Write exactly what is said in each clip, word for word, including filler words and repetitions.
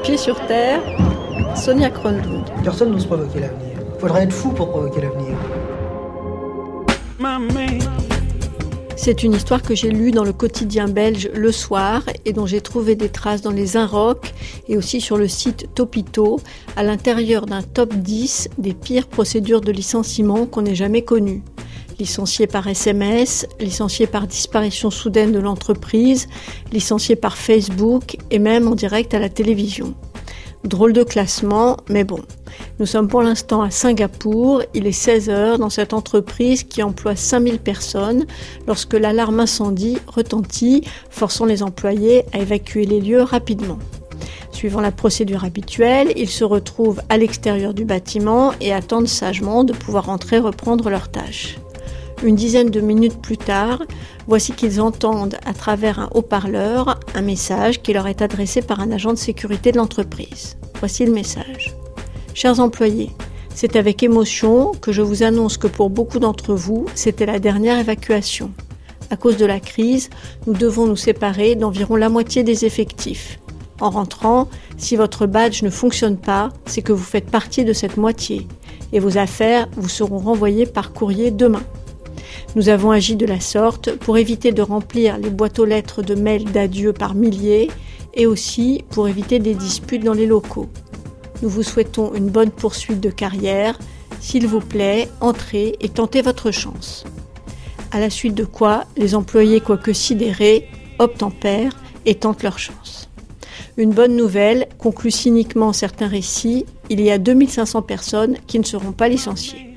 Pieds sur terre, Sonia Kronlund. Personne n'ose provoquer l'avenir. Il faudrait être fou pour provoquer l'avenir. C'est une histoire que j'ai lue dans le quotidien belge Le Soir et dont j'ai trouvé des traces dans les Inrocks et aussi sur le site Topito, à l'intérieur d'un top dix des pires procédures de licenciement qu'on ait jamais connues. Licenciés par S M S, licenciés par disparition soudaine de l'entreprise, licenciés par Facebook et même en direct à la télévision. Drôle de classement, mais bon. Nous sommes pour l'instant à Singapour, il est seize heures dans cette entreprise qui emploie cinq mille personnes lorsque l'alarme incendie retentit, forçant les employés à évacuer les lieux rapidement. Suivant la procédure habituelle, ils se retrouvent à l'extérieur du bâtiment et attendent sagement de pouvoir entrer reprendre leurs tâches. Une dizaine de minutes plus tard, voici qu'ils entendent à travers un haut-parleur un message qui leur est adressé par un agent de sécurité de l'entreprise. Voici le message. Chers employés, c'est avec émotion que je vous annonce que pour beaucoup d'entre vous, c'était la dernière évacuation. À cause de la crise, nous devons nous séparer d'environ la moitié des effectifs. En rentrant, si votre badge ne fonctionne pas, c'est que vous faites partie de cette moitié et vos affaires vous seront renvoyées par courrier demain. Nous avons agi de la sorte pour éviter de remplir les boîtes aux lettres de mails d'adieu par milliers et aussi pour éviter des disputes dans les locaux. Nous vous souhaitons une bonne poursuite de carrière. S'il vous plaît, entrez et tentez votre chance. À la suite de quoi, les employés, quoique sidérés, obtempèrent et tentent leur chance. Une bonne nouvelle, conclut cyniquement certains récits, il y a deux mille cinq cents personnes qui ne seront pas licenciées.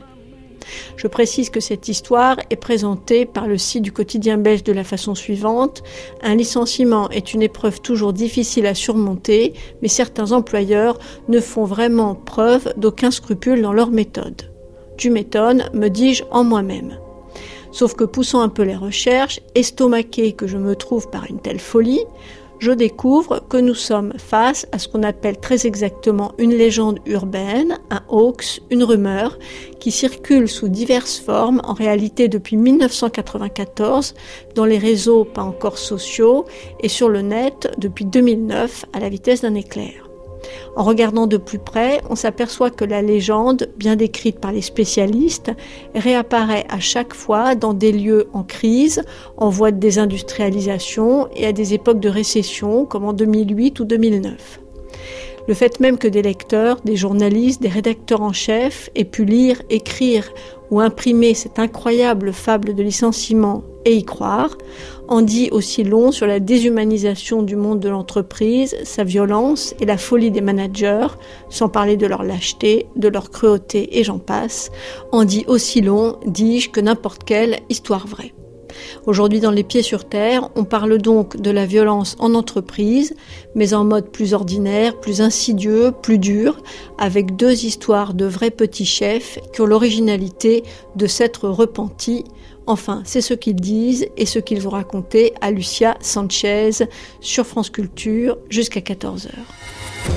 Je précise que cette histoire est présentée par le site du quotidien belge de la façon suivante. Un licenciement est une épreuve toujours difficile à surmonter, mais certains employeurs ne font vraiment preuve d'aucun scrupule dans leur méthode. Tu m'étonnes, me dis-je en moi-même. Sauf que poussant un peu les recherches, estomaqué que je me trouve par une telle folie, je découvre que nous sommes face à ce qu'on appelle très exactement une légende urbaine, un hoax, une rumeur, qui circule sous diverses formes, en réalité depuis mille neuf cent quatre-vingt-quatorze, dans les réseaux pas encore sociaux et sur le net depuis deux mille neuf à la vitesse d'un éclair. En regardant de plus près, on s'aperçoit que la légende, bien décrite par les spécialistes, réapparaît à chaque fois dans des lieux en crise, en voie de désindustrialisation et à des époques de récession comme en deux mille huit ou deux mille neuf. Le fait même que des lecteurs, des journalistes, des rédacteurs en chef aient pu lire, écrire ou imprimer cette incroyable fable de licenciement et y croire, en dit aussi long sur la déshumanisation du monde de l'entreprise, sa violence et la folie des managers, sans parler de leur lâcheté, de leur cruauté et j'en passe, en dit aussi long, dis-je, que n'importe quelle histoire vraie. Aujourd'hui, dans Les Pieds sur terre, on parle donc de la violence en entreprise, mais en mode plus ordinaire, plus insidieux, plus dur, avec deux histoires de vrais petits chefs qui ont l'originalité de s'être repentis. Enfin, c'est ce qu'ils disent et ce qu'ils ont raconté à Lucia Sanchez sur France Culture jusqu'à quatorze heures.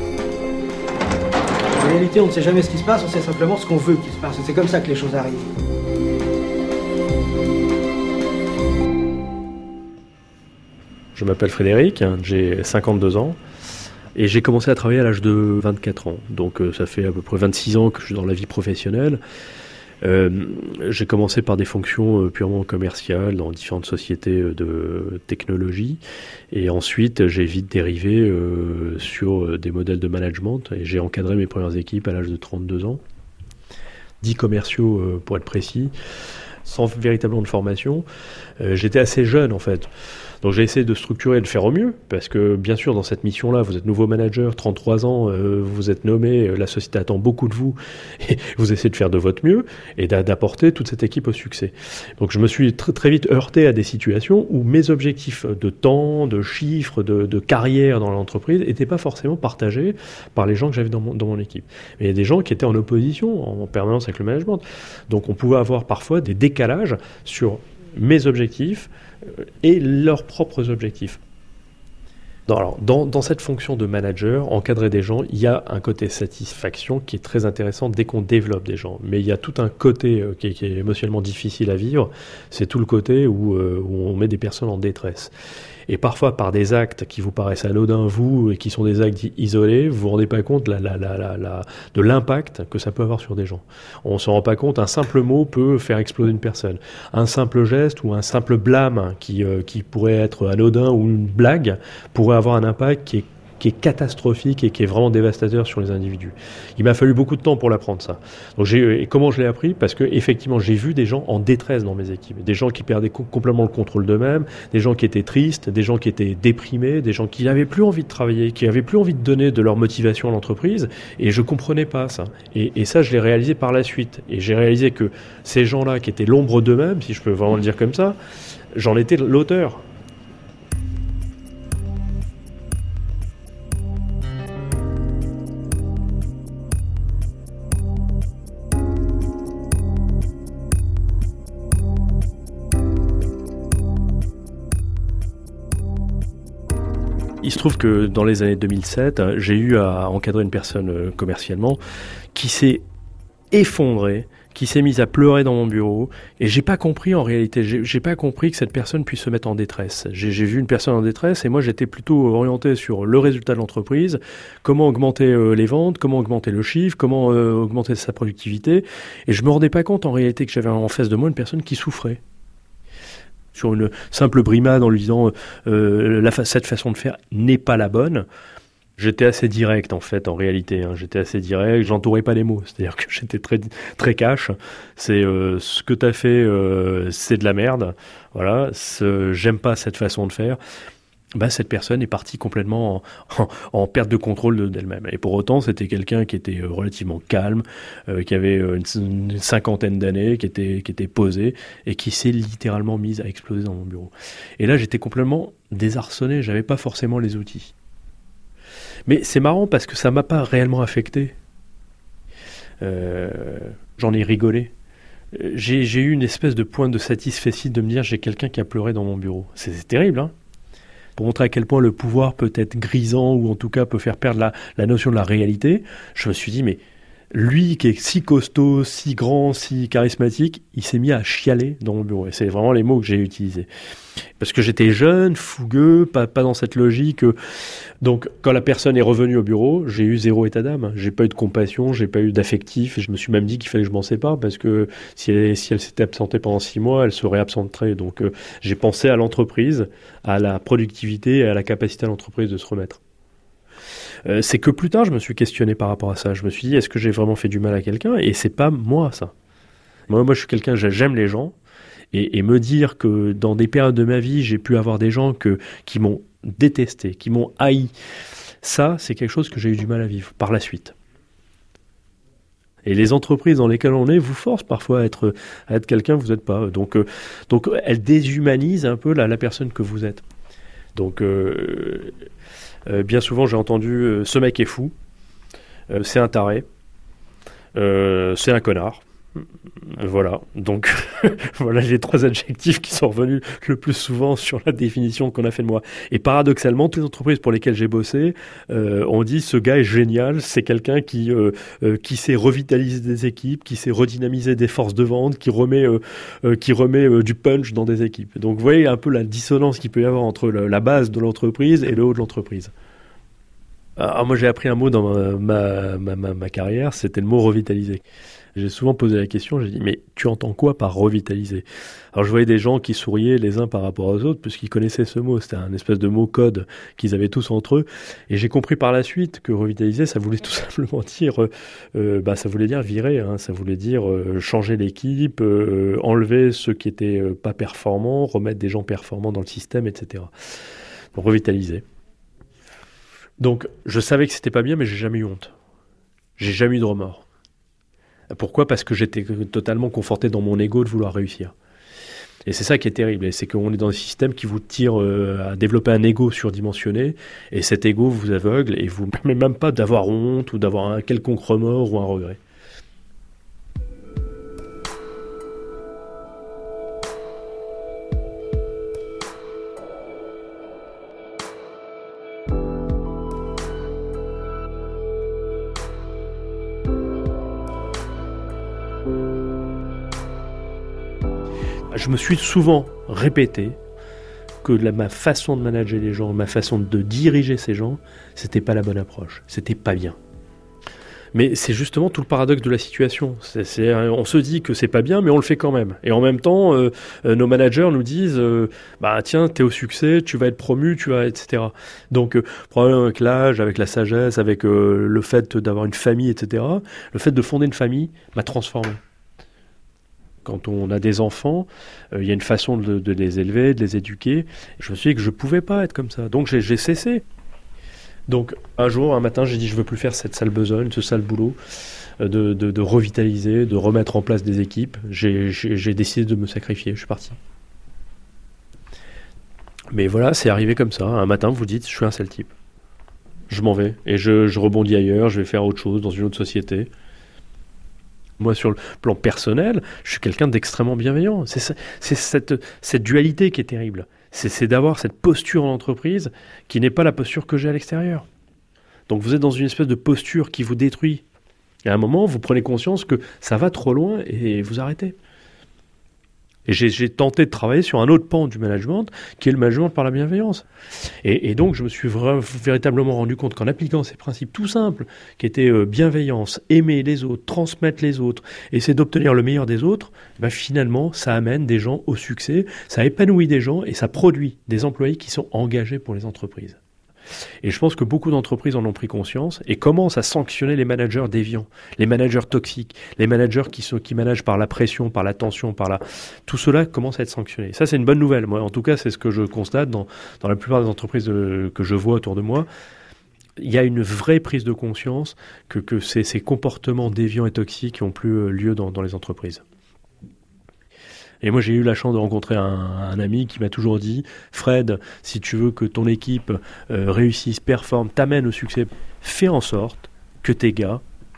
En réalité, on ne sait jamais ce qui se passe, on sait simplement ce qu'on veut qu'il se passe. C'est comme ça que les choses arrivent. Je m'appelle Frédéric, j'ai cinquante-deux ans et j'ai commencé à travailler à l'âge de vingt-quatre ans. Donc ça fait à peu près vingt-six ans que je suis dans la vie professionnelle. Euh, j'ai commencé par des fonctions purement commerciales dans différentes sociétés de technologie et ensuite j'ai vite dérivé euh, sur des modèles de management et j'ai encadré mes premières équipes à l'âge de trente-deux ans. dix commerciaux euh, pour être précis, sans véritablement de formation. Euh, j'étais assez jeune en fait. Donc j'ai essayé de structurer et de faire au mieux, parce que bien sûr dans cette mission-là, vous êtes nouveau manager, trente-trois ans, euh, vous êtes nommé, la société attend beaucoup de vous, et vous essayez de faire de votre mieux et d'apporter toute cette équipe au succès. Donc je me suis très, très vite heurté à des situations où mes objectifs de temps, de chiffres, de, de carrière dans l'entreprise n'étaient pas forcément partagés par les gens que j'avais dans mon, dans mon équipe. Mais il y a des gens qui étaient en opposition en, en permanence avec le management. Donc on pouvait avoir parfois des décalages sur mes objectifs et leurs propres objectifs. Alors, dans, dans cette fonction de manager, encadrer des gens, il y a un côté satisfaction qui est très intéressant dès qu'on développe des gens. Mais il y a tout un côté euh, qui, est, qui est émotionnellement difficile à vivre, c'est tout le côté où, euh, où on met des personnes en détresse. Et parfois, par des actes qui vous paraissent anodins, vous, et qui sont des actes isolés, vous vous rendez pas compte la, la, la, la, la, de l'impact que ça peut avoir sur des gens. On s'en rend pas compte, un simple mot peut faire exploser une personne. Un simple geste ou un simple blâme qui, euh, qui pourrait être anodin ou une blague pourrait avoir un impact qui est qui est catastrophique et qui est vraiment dévastateur sur les individus. Il m'a fallu beaucoup de temps pour l'apprendre, ça. Donc j'ai, et comment je l'ai appris ? Parce que effectivement, j'ai vu des gens en détresse dans mes équipes, des gens qui perdaient co- complètement le contrôle d'eux-mêmes, des gens qui étaient tristes, des gens qui étaient déprimés, des gens qui n'avaient plus envie de travailler, qui n'avaient plus envie de donner de leur motivation à l'entreprise, et je comprenais pas ça. Et, et ça, je l'ai réalisé par la suite. Et j'ai réalisé que ces gens-là, qui étaient l'ombre d'eux-mêmes, si je peux vraiment le dire comme ça, j'en étais l'auteur. Il se trouve que dans les années deux mille sept, j'ai eu à encadrer une personne commercialement qui s'est effondrée, qui s'est mise à pleurer dans mon bureau, et j'ai pas compris en réalité, j'ai, j'ai pas compris que cette personne puisse se mettre en détresse. J'ai, j'ai vu une personne en détresse, et moi j'étais plutôt orienté sur le résultat de l'entreprise, comment augmenter euh, les ventes, comment augmenter le chiffre, comment euh, augmenter sa productivité, et je me rendais pas compte en réalité que j'avais en face de moi une personne qui souffrait. Sur une simple brimade en lui disant euh, la fa- cette façon de faire n'est pas la bonne. J'étais assez direct en fait, en réalité. Hein. J'étais assez direct, j'entourais pas les mots. C'est-à-dire que j'étais très très cash. C'est euh, ce que t'as fait, euh, c'est de la merde. Voilà, c'est, j'aime pas cette façon de faire. Bah, cette personne est partie complètement en, en, en perte de contrôle de, d'elle-même. Et pour autant, c'était quelqu'un qui était relativement calme, euh, qui avait une, une cinquantaine d'années, qui était, qui était posé, et qui s'est littéralement mise à exploser dans mon bureau. Et là, j'étais complètement désarçonné, j'avais pas forcément les outils. Mais c'est marrant parce que ça m'a pas réellement affecté. Euh, j'en ai rigolé. J'ai, j'ai eu une espèce de pointe de satisfaction de me dire j'ai quelqu'un qui a pleuré dans mon bureau. C'est, c'est terrible, hein. Pour montrer à quel point le pouvoir peut être grisant ou en tout cas peut faire perdre la, la notion de la réalité, je me suis dit, mais lui qui est si costaud, si grand, si charismatique, il s'est mis à chialer dans mon bureau. Et c'est vraiment les mots que j'ai utilisés. Parce que j'étais jeune, fougueux, pas, pas dans cette logique. Donc quand la personne est revenue au bureau, j'ai eu zéro état d'âme. J'ai pas eu de compassion, j'ai pas eu d'affectif. Et je me suis même dit qu'il fallait que je m'en sépare parce que si elle, si elle s'était absentée pendant six mois, elle se réabsenterait. Donc euh, j'ai pensé à l'entreprise, à la productivité et à la capacité de l'entreprise de se remettre. Euh, c'est que plus tard, je me suis questionné par rapport à ça. Je me suis dit, est-ce que j'ai vraiment fait du mal à quelqu'un ? Et c'est pas moi, ça. Moi, moi, je suis quelqu'un, j'aime les gens. Et, et me dire que dans des périodes de ma vie, j'ai pu avoir des gens que, qui m'ont détesté, qui m'ont haï, ça, c'est quelque chose que j'ai eu du mal à vivre par la suite. Et les entreprises dans lesquelles on est vous forcent parfois à être, à être quelqu'un que vous n'êtes pas. Donc, euh, donc, elles déshumanisent un peu la, la personne que vous êtes. Donc... Euh, Euh, bien souvent, j'ai entendu euh, « ce mec est fou euh, »,« c'est un taré euh, »,« c'est un connard ». Voilà, donc voilà les trois adjectifs qui sont revenus le plus souvent sur la définition qu'on a fait de moi. Et paradoxalement, toutes les entreprises pour lesquelles j'ai bossé euh, ont dit ce gars est génial, c'est quelqu'un qui euh, euh, qui sait revitaliser des équipes, qui sait redynamiser des forces de vente, qui remet euh, euh, qui remet euh, du punch dans des équipes. Donc vous voyez un peu la dissonance qu'il peut y avoir entre le, la base de l'entreprise et le haut de l'entreprise. Alors moi j'ai appris un mot dans ma, ma, ma, ma carrière, c'était le mot revitaliser. J'ai souvent posé la question, j'ai dit, mais tu entends quoi par revitaliser ? Alors je voyais des gens qui souriaient les uns par rapport aux autres, puisqu'ils connaissaient ce mot, c'était un espèce de mot code qu'ils avaient tous entre eux, et j'ai compris par la suite que revitaliser, ça voulait tout simplement dire, euh, bah, ça voulait dire virer, hein, ça voulait dire euh, changer l'équipe, euh, enlever ceux qui étaient euh, pas performants, remettre des gens performants dans le système, et cetera. Donc revitaliser. Donc je savais que c'était pas bien, mais j'ai jamais eu honte. J'ai jamais eu de remords. Pourquoi ? Parce que j'étais totalement conforté dans mon ego de vouloir réussir. Et c'est ça qui est terrible, et c'est qu'on est dans un système qui vous tire euh, à développer un ego surdimensionné, et cet ego vous aveugle et vous ne permet même pas d'avoir honte ou d'avoir un quelconque remords ou un regret. Je me suis souvent répété que la, ma façon de manager les gens, ma façon de diriger ces gens, c'était pas la bonne approche, c'était pas bien. Mais c'est justement tout le paradoxe de la situation. C'est, c'est, on se dit que c'est pas bien, mais on le fait quand même. Et en même temps, euh, euh, nos managers nous disent euh, bah tiens, t'es au succès, tu vas être promu, tu vas, et cetera. Donc, euh, problème avec l'âge, avec la sagesse, avec euh, le fait d'avoir une famille, et cetera. Le fait de fonder une famille m'a transformé. Quand on a des enfants, il euh, y a une façon de, de les élever, de les éduquer. Je me suis dit que je pouvais pas être comme ça. Donc j'ai, j'ai cessé. Donc un jour, un matin, j'ai dit je veux plus faire cette sale besogne, ce sale boulot, euh, de, de, de revitaliser, de remettre en place des équipes. J'ai, j'ai, j'ai décidé de me sacrifier, je suis parti. Mais voilà, c'est arrivé comme ça. Un matin, vous dites, je suis un sale type. Je m'en vais et je, je rebondis ailleurs, je vais faire autre chose dans une autre société. Moi, sur le plan personnel, je suis quelqu'un d'extrêmement bienveillant. C'est, c'est cette, cette dualité qui est terrible. C'est, c'est d'avoir cette posture en entreprise qui n'est pas la posture que j'ai à l'extérieur. Donc vous êtes dans une espèce de posture qui vous détruit. Et à un moment, vous prenez conscience que ça va trop loin et vous arrêtez. Et j'ai, j'ai tenté de travailler sur un autre pan du management, qui est le management par la bienveillance. Et, et donc, je me suis vra- véritablement rendu compte qu'en appliquant ces principes tout simples, qui étaient euh, bienveillance, aimer les autres, transmettre les autres, essayer d'obtenir le meilleur des autres, ben finalement, ça amène des gens au succès, ça épanouit des gens et ça produit des employés qui sont engagés pour les entreprises. Et je pense que beaucoup d'entreprises en ont pris conscience et commencent à sanctionner les managers déviants, les managers toxiques, les managers qui, sont, qui managent par la pression, par la tension, par la... Tout cela commence à être sanctionné. Ça, c'est une bonne nouvelle. Moi, en tout cas, c'est ce que je constate dans, dans la plupart des entreprises de, que je vois autour de moi. Il y a une vraie prise de conscience que, que ces, ces comportements déviants et toxiques n'ont plus lieu dans, dans les entreprises. Et moi, j'ai eu la chance de rencontrer un, un ami qui m'a toujours dit « Fred, si tu veux que ton équipe euh, réussisse, performe, t'amène au succès, fais en sorte que tes gars t'aiment. »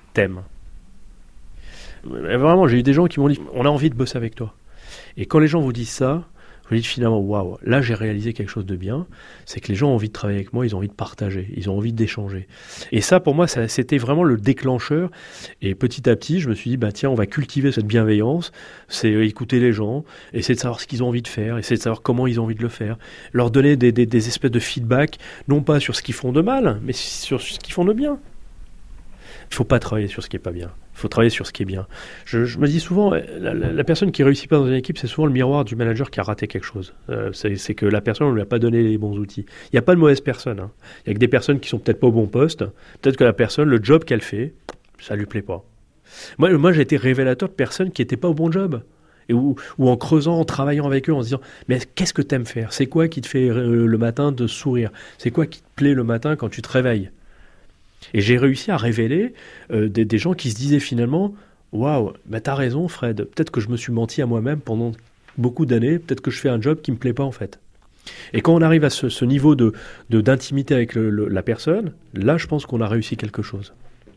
Vraiment, j'ai eu des gens qui m'ont dit « On a envie de bosser avec toi. » Et quand les gens vous disent ça, vous dites finalement « Waouh, là j'ai réalisé quelque chose de bien. » C'est que les gens ont envie de travailler avec moi, ils ont envie de partager, ils ont envie d'échanger. Et ça, pour moi, ça, c'était vraiment le déclencheur. Et petit à petit, je me suis dit, bah tiens, on va cultiver cette bienveillance, c'est écouter les gens, essayer de savoir ce qu'ils ont envie de faire, essayer de savoir comment ils ont envie de le faire, leur donner des, des, des espèces de feedback, non pas sur ce qu'ils font de mal, mais sur ce qu'ils font de bien. Il ne faut pas travailler sur ce qui n'est pas bien. Il faut travailler sur ce qui est bien. Je, je me dis souvent, la, la, la personne qui ne réussit pas dans une équipe, c'est souvent le miroir du manager qui a raté quelque chose. Euh, c'est, c'est que la personne ne lui a pas donné les bons outils. Il n'y a pas de mauvaise personne. Hein. Il y a que des personnes qui ne sont peut-être pas au bon poste. Peut-être que la personne, le job qu'elle fait, ça ne lui plaît pas. Moi, moi, j'ai été révélateur de personnes qui n'étaient pas au bon job. Et où, où en creusant, en travaillant avec eux, en se disant « Mais qu'est-ce que tu aimes faire ? C'est quoi qui te fait euh, le matin de sourire ? C'est quoi qui te plaît le matin quand tu te réveilles ?» Et j'ai réussi à révéler euh, des, des gens qui se disaient finalement « Waouh, bah t'as raison Fred, peut-être que je me suis menti à moi-même pendant beaucoup d'années, peut-être que je fais un job qui me plaît pas en fait. » Et quand on arrive à ce, ce niveau de, de, d'intimité avec le, le, la personne, là je pense qu'on a réussi quelque chose.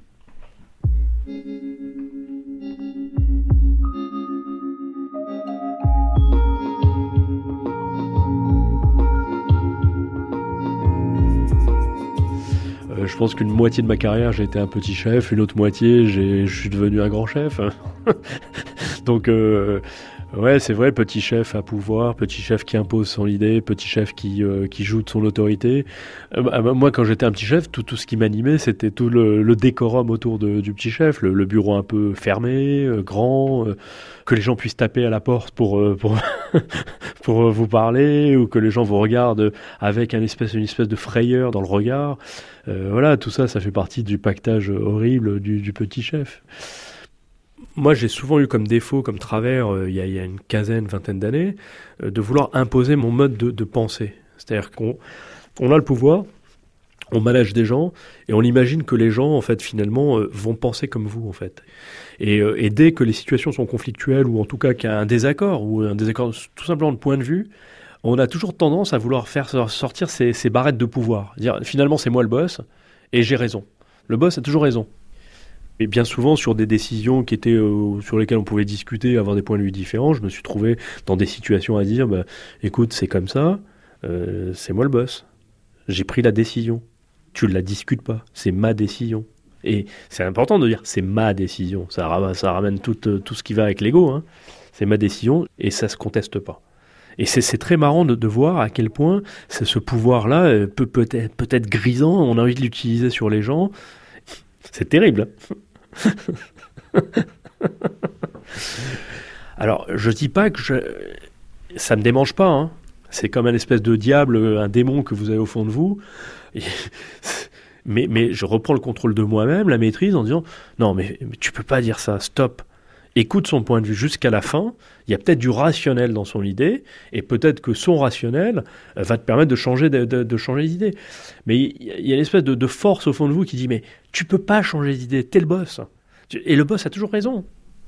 Je pense qu'une moitié de ma carrière, j'ai été un petit chef, une autre moitié, j'ai, je suis devenu un grand chef. Donc, euh, ouais, c'est vrai, petit chef à pouvoir, petit chef qui impose son idée, petit chef qui, euh, qui joue de son autorité. Euh, bah, moi, quand j'étais un petit chef, tout, tout ce qui m'animait, c'était tout le, le décorum autour de, du petit chef, le, le bureau un peu fermé, euh, grand, euh, que les gens puissent taper à la porte pour, euh, pour, pour vous parler, ou que les gens vous regardent avec un espèce, une espèce de frayeur dans le regard. Euh, voilà, tout ça, ça fait partie du pactage horrible du, du petit chef. Moi, j'ai souvent eu comme défaut, comme travers, euh, il, y a, il y a une quinzaine, vingtaine d'années, euh, de vouloir imposer mon mode de, de pensée. C'est-à-dire qu'on on a le pouvoir, on manage des gens, et on imagine que les gens, en fait, finalement, euh, vont penser comme vous, en fait. Et, euh, et dès que les situations sont conflictuelles, ou en tout cas qu'il y a un désaccord, ou un désaccord tout simplement de point de vue, on a toujours tendance à vouloir faire sortir ces, ces barrettes de pouvoir. Dire, finalement, c'est moi le boss, et j'ai raison. Le boss a toujours raison. Et bien souvent, sur des décisions qui étaient, euh, sur lesquelles on pouvait discuter, avoir des points de vue différents, je me suis trouvé dans des situations à dire, bah, écoute, c'est comme ça, euh, c'est moi le boss. J'ai pris la décision. Tu ne la discutes pas. C'est ma décision. Et c'est important de dire, c'est ma décision. Ça, ça ramène tout, tout ce qui va avec l'ego. Hein. C'est ma décision, et ça ne se conteste pas. Et c'est, c'est très marrant de, de voir à quel point c'est, ce pouvoir-là peut peut-être, peut-être grisant, on a envie de l'utiliser sur les gens. C'est terrible. Alors, je dis pas que je... ça me démange pas, hein. C'est comme un espèce de diable, un démon que vous avez au fond de vous. Et... Mais, mais je reprends le contrôle de moi-même, la maîtrise, en disant non, mais, mais tu peux pas dire ça, stop. Écoute son point de vue jusqu'à la fin. Il y a peut-être du rationnel dans son idée, et peut-être que son rationnel va te permettre de changer, de, de, de changer d'idée. Mais il y a une espèce de, de force au fond de vous qui dit mais tu peux pas changer d'idée, t'es le boss. Et le boss a toujours raison.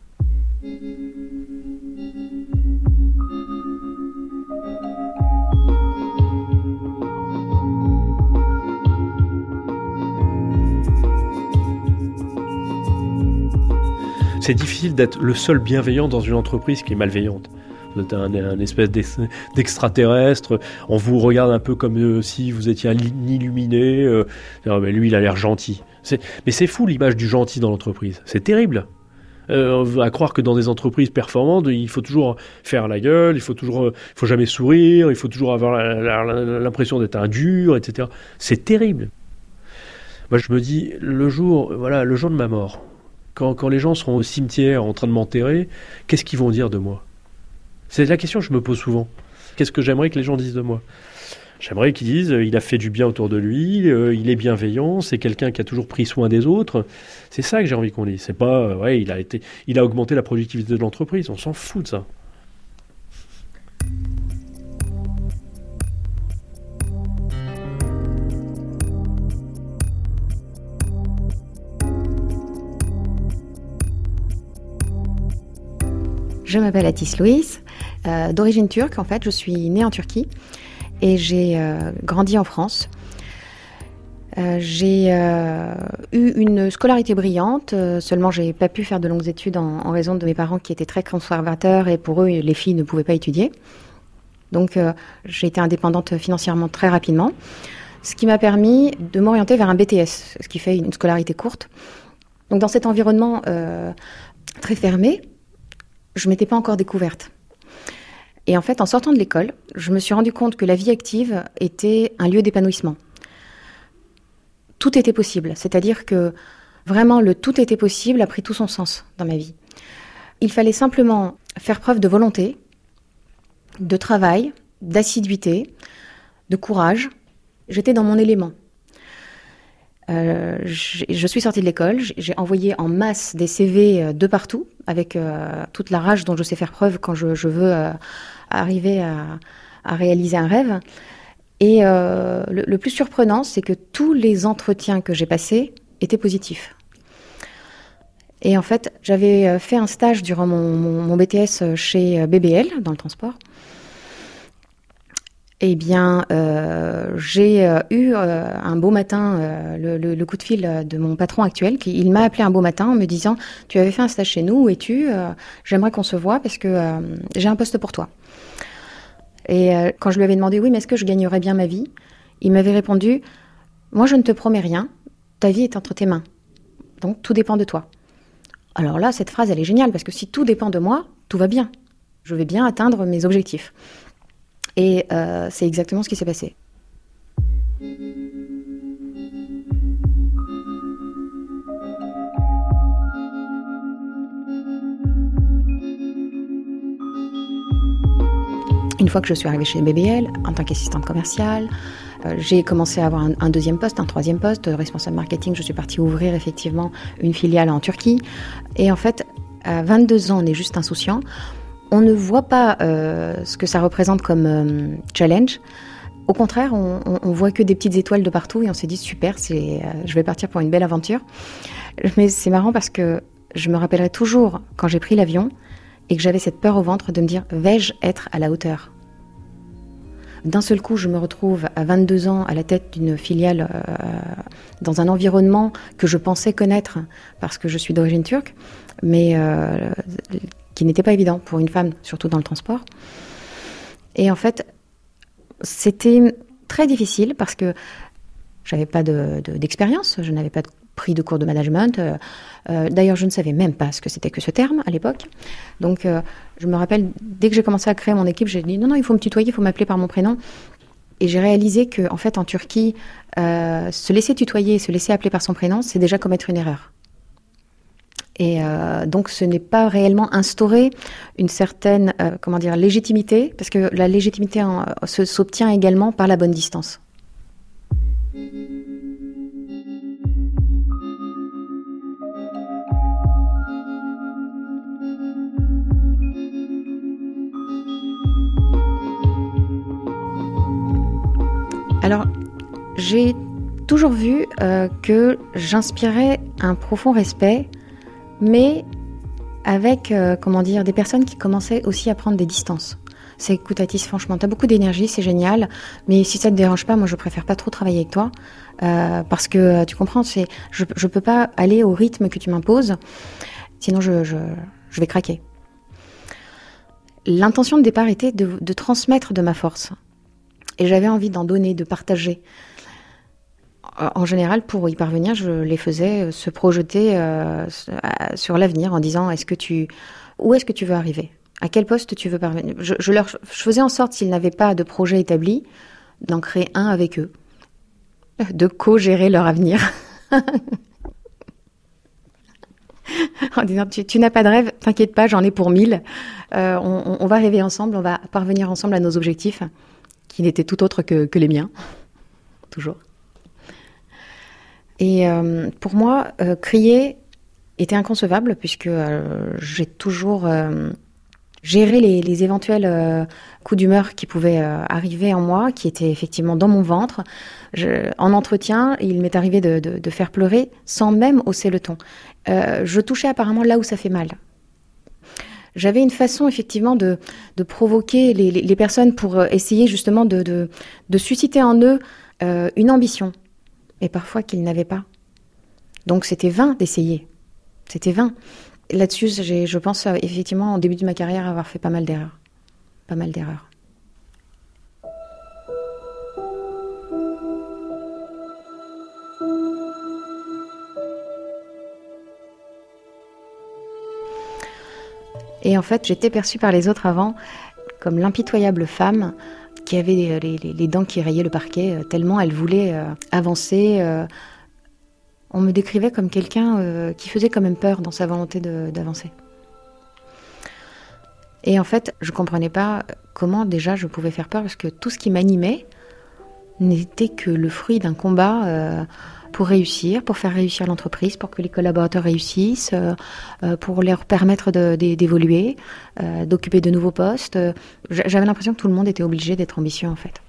C'est difficile d'être le seul bienveillant dans une entreprise qui est malveillante. Vous êtes un, un espèce d'extraterrestre, on vous regarde un peu comme euh, si vous étiez un illuminé. Euh, mais lui, il a l'air gentil. C'est, mais c'est fou l'image du gentil dans l'entreprise. C'est terrible. Euh, à croire que dans des entreprises performantes, il faut toujours faire la gueule, il faut toujours, euh, il faut jamais sourire, il faut toujours avoir la, la, la, l'impression d'être un dur, et cetera. C'est terrible. Moi, je me dis, le jour, voilà, le jour de ma mort, quand, quand les gens seront au cimetière en train de m'enterrer, qu'est-ce qu'ils vont dire de moi ? C'est la question que je me pose souvent. Qu'est-ce que j'aimerais que les gens disent de moi ? J'aimerais qu'ils disent euh, il a fait du bien autour de lui, euh, il est bienveillant, c'est quelqu'un qui a toujours pris soin des autres. C'est ça que j'ai envie qu'on dise. C'est pas euh, ouais, il a été, il a augmenté la productivité de l'entreprise. On s'en fout de ça. Je m'appelle Atis Louis, euh, d'origine turque en fait, je suis née en Turquie et j'ai euh, grandi en France. Euh, j'ai euh, eu une scolarité brillante, euh, seulement j'ai pas pu faire de longues études en, en raison de mes parents qui étaient très conservateurs et pour eux les filles ne pouvaient pas étudier. Donc euh, j'ai été indépendante financièrement très rapidement, ce qui m'a permis de m'orienter vers un B T S, ce qui fait une scolarité courte. Donc dans cet environnement euh, très fermé, je ne m'étais pas encore découverte. Et en fait, en sortant de l'école, je me suis rendu compte que la vie active était un lieu d'épanouissement. Tout était possible, c'est-à-dire que vraiment le tout était possible a pris tout son sens dans ma vie. Il fallait simplement faire preuve de volonté, de travail, d'assiduité, de courage. J'étais dans mon élément. Euh, je suis sortie de l'école, j'ai envoyé en masse des C V de partout, avec euh, toute la rage dont je sais faire preuve quand je, je veux euh, arriver à, à réaliser un rêve. Et euh, le, le plus surprenant, c'est que tous les entretiens que j'ai passés étaient positifs. Et en fait, j'avais fait un stage durant mon, mon, mon B T S chez B B L, dans le transport. Eh bien, euh, j'ai euh, eu euh, un beau matin euh, le, le, le coup de fil de mon patron actuel. Qui, il m'a appelé un beau matin en me disant « Tu avais fait un stage chez nous, où es-tu ? euh, J'aimerais qu'on se voie parce que euh, j'ai un poste pour toi. » Et euh, quand je lui avais demandé « Oui, mais est-ce que je gagnerais bien ma vie ?» Il m'avait répondu « Moi, je ne te promets rien. Ta vie est entre tes mains. Donc, tout dépend de toi. » Alors là, cette phrase, elle est géniale parce que si tout dépend de moi, tout va bien. Je vais bien atteindre mes objectifs. Et euh, c'est exactement ce qui s'est passé. Une fois que je suis arrivée chez B B L, en tant qu'assistante commerciale, euh, j'ai commencé à avoir un, un deuxième poste, un troisième poste, responsable marketing. Je suis partie ouvrir effectivement une filiale en Turquie. Et en fait, à vingt-deux ans, on est juste insouciant. On ne voit pas euh, ce que ça représente comme euh, challenge. Au contraire, on, on, on voit que des petites étoiles de partout et on se dit super, c'est, euh, je vais partir pour une belle aventure. Mais c'est marrant parce que je me rappellerai toujours quand j'ai pris l'avion et que j'avais cette peur au ventre de me dire vais-je être à la hauteur ? D'un seul coup, je me retrouve à vingt-deux ans à la tête d'une filiale euh, dans un environnement que je pensais connaître parce que je suis d'origine turque, mais euh, qui n'était pas évident pour une femme, surtout dans le transport. Et en fait, c'était très difficile parce que j'avais pas de, de, d'expérience, je n'avais pas de pris de cours de management. Euh, euh, d'ailleurs, je ne savais même pas ce que c'était que ce terme à l'époque. Donc, euh, je me rappelle, dès que j'ai commencé à créer mon équipe, j'ai dit non, non, il faut me tutoyer, il faut m'appeler par mon prénom. Et j'ai réalisé qu'en fait, en Turquie, euh, se laisser tutoyer, se laisser appeler par son prénom, c'est déjà commettre une erreur. Et euh, donc, ce n'est pas réellement instaurer une certaine, euh, comment dire, légitimité, parce que la légitimité en, se, s'obtient également par la bonne distance. Alors, j'ai toujours vu euh, que j'inspirais un profond respect, mais avec, euh, comment dire, des personnes qui commençaient aussi à prendre des distances. C'est, écoute Atis, franchement, t'as beaucoup d'énergie, c'est génial, mais si ça te dérange pas, moi je préfère pas trop travailler avec toi, euh, parce que, tu comprends, c'est, je, je peux pas aller au rythme que tu m'imposes, sinon je, je, je vais craquer. L'intention de départ était de, de transmettre de ma force. Et j'avais envie d'en donner, de partager. En général, pour y parvenir, je les faisais se projeter euh, sur l'avenir en disant est-ce que tu, où est-ce que tu veux arriver ? À quel poste tu veux parvenir ? je, je, leur, je faisais en sorte, s'ils n'avaient pas de projet établi, d'en créer un avec eux, de co-gérer leur avenir. En disant tu, tu n'as pas de rêve, t'inquiète pas, j'en ai pour mille. Euh, on, on va rêver ensemble, on va parvenir ensemble à nos objectifs, qui n'étaient tout autres que, que les miens, toujours. Et euh, pour moi, euh, crier était inconcevable, puisque euh, j'ai toujours euh, géré les, les éventuels euh, coups d'humeur qui pouvaient euh, arriver en moi, qui étaient effectivement dans mon ventre. Je, en entretien, il m'est arrivé de, de, de faire pleurer sans même hausser le ton. Euh, je touchais apparemment là où ça fait mal. J'avais une façon effectivement de, de provoquer les, les, les personnes pour essayer justement de, de, de susciter en eux euh, une ambition, et parfois qu'ils n'avaient pas. Donc c'était vain d'essayer, c'était vain. Là-dessus, j'ai, je pense effectivement au début de ma carrière avoir fait pas mal d'erreurs, pas mal d'erreurs. Et en fait, j'étais perçue par les autres avant comme l'impitoyable femme qui avait les, les, les dents qui rayaient le parquet, euh, tellement elle voulait euh, avancer. Euh, on me décrivait comme quelqu'un euh, qui faisait quand même peur dans sa volonté de, d'avancer. Et en fait, je ne comprenais pas comment déjà je pouvais faire peur, parce que tout ce qui m'animait n'était que le fruit d'un combat euh, pour réussir, pour faire réussir l'entreprise, pour que les collaborateurs réussissent, euh, euh, pour leur permettre de, de, d'évoluer, euh, d'occuper de nouveaux postes. J'avais l'impression que tout le monde était obligé d'être ambitieux, en fait.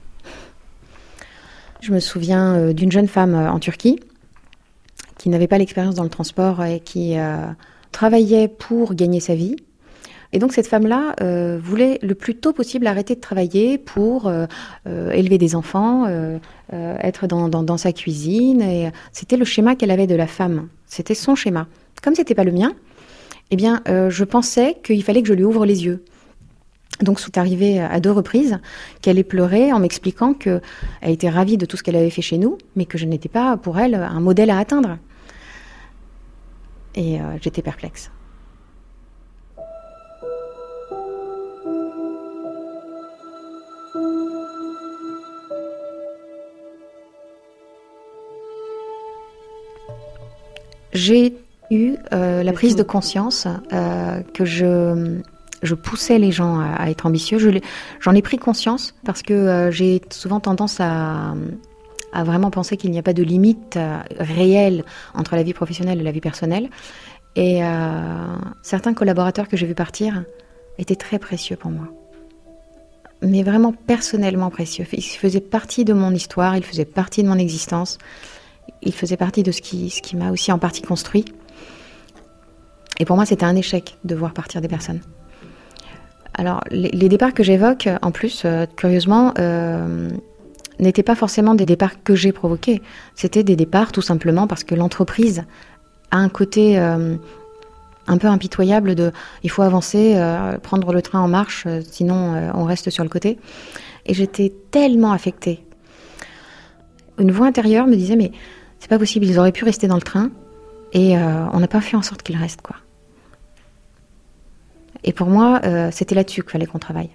Je me souviens euh, d'une jeune femme euh, en Turquie qui n'avait pas l'expérience dans le transport et qui euh, travaillait pour gagner sa vie. Et donc cette femme-là euh, voulait le plus tôt possible arrêter de travailler pour euh, euh, élever des enfants, euh, euh, être dans, dans, dans sa cuisine. Et c'était le schéma qu'elle avait de la femme. C'était son schéma. Comme c'était pas le mien, eh bien, euh, je pensais qu'il fallait que je lui ouvre les yeux. Donc c'est arrivé à deux reprises qu'elle ait pleuré en m'expliquant qu'elle était ravie de tout ce qu'elle avait fait chez nous, mais que je n'étais pas pour elle un modèle à atteindre. Et euh, j'étais perplexe. J'ai eu euh, la prise de conscience euh, que je, je poussais les gens à, à être ambitieux. Je j'en ai pris conscience parce que euh, j'ai souvent tendance à, à vraiment penser qu'il n'y a pas de limite euh, réelle entre la vie professionnelle et la vie personnelle. Et euh, certains collaborateurs que j'ai vus partir étaient très précieux pour moi. Mais vraiment personnellement précieux. Ils faisaient partie de mon histoire, ils faisaient partie de mon existence. Il faisait partie de ce qui, ce qui m'a aussi en partie construit. Et pour moi, c'était un échec de voir partir des personnes. Alors, les, les départs que j'évoque, en plus, euh, curieusement, euh, n'étaient pas forcément des départs que j'ai provoqués. C'était des départs tout simplement parce que l'entreprise a un côté euh, un peu impitoyable de « il faut avancer, euh, prendre le train en marche, euh, sinon euh, on reste sur le côté ». Et j'étais tellement affectée. Une voix intérieure me disait « mais c'est pas possible, ils auraient pu rester dans le train et euh, on n'a pas fait en sorte qu'ils restent, quoi. Et pour moi, euh, c'était là-dessus qu'il fallait qu'on travaille.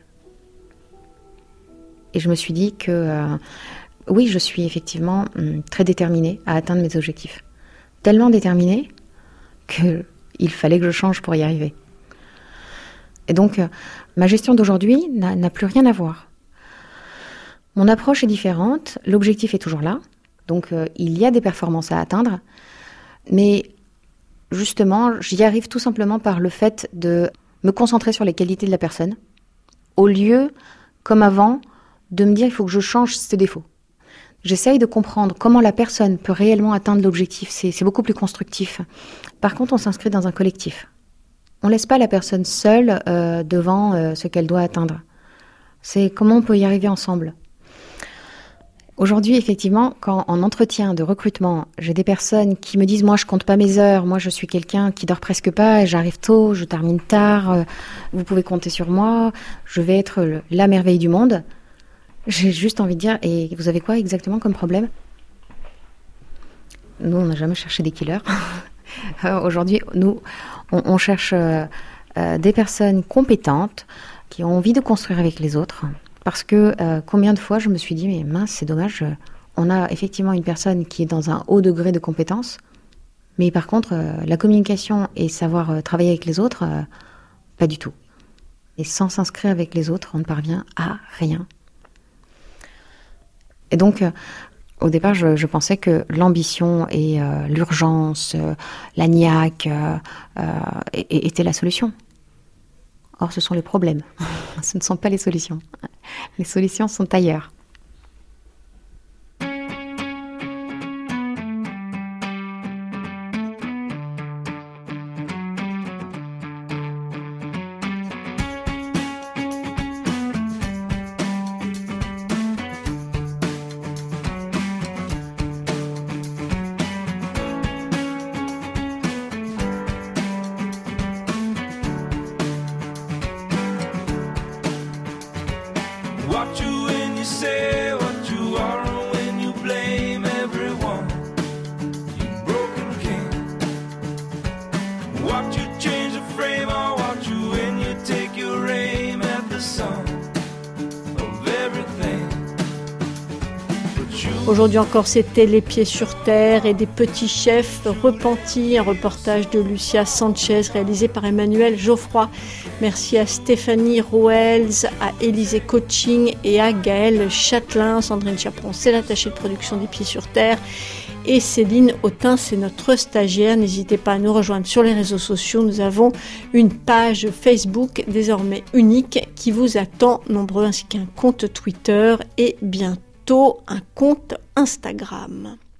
Et je me suis dit que, euh, oui, je suis effectivement hum, très déterminée à atteindre mes objectifs. Tellement déterminée qu'il fallait que je change pour y arriver. Et donc, euh, ma gestion d'aujourd'hui n'a, n'a plus rien à voir. Mon approche est différente, l'objectif est toujours là. Donc, euh, il y a des performances à atteindre. Mais justement, j'y arrive tout simplement par le fait de me concentrer sur les qualités de la personne, au lieu, comme avant, de me dire il faut que je change ses défauts. J'essaye de comprendre comment la personne peut réellement atteindre l'objectif, c'est, c'est beaucoup plus constructif. Par contre, on s'inscrit dans un collectif. On ne laisse pas la personne seule euh, devant euh, ce qu'elle doit atteindre. C'est comment on peut y arriver ensemble. Aujourd'hui, effectivement, quand en entretien de recrutement, j'ai des personnes qui me disent « moi, je compte pas mes heures, moi, je suis quelqu'un qui dort presque pas, j'arrive tôt, je termine tard, euh, vous pouvez compter sur moi, je vais être le, la merveille du monde », j'ai juste envie de dire « et vous avez quoi exactement comme problème ?» Nous, on n'a jamais cherché des killers. Aujourd'hui, nous, on, on cherche euh, euh, des personnes compétentes qui ont envie de construire avec les autres. Parce que euh, combien de fois je me suis dit, mais mince, c'est dommage, euh, on a effectivement une personne qui est dans un haut degré de compétence, mais par contre, euh, la communication et savoir euh, travailler avec les autres, euh, pas du tout. Et sans s'inscrire avec les autres, on ne parvient à rien. Et donc, euh, au départ, je, je pensais que l'ambition et euh, l'urgence, euh, la niaque, euh, euh, étaient la solution. Or, ce sont les problèmes. Ce ne sont pas les solutions. Les solutions sont ailleurs. What you when you say what you are when you blame everyone. You broken king. What you change the frame or what you when you take your aim at the sun of everything. Aujourd'hui encore, c'était Les Pieds sur Terre et des petits chefs repentis, un reportage de Lucia Sanchez réalisé par Emmanuel Geoffroy. Merci à Stéphanie Roels, à Élisée Coaching et à Gaëlle Châtelain. Sandrine Chaperon, c'est l'attachée de production des Pieds sur Terre. Et Céline Autin, c'est notre stagiaire. N'hésitez pas à nous rejoindre sur les réseaux sociaux. Nous avons une page Facebook désormais unique qui vous attend nombreux, ainsi qu'un compte Twitter et bientôt un compte Instagram.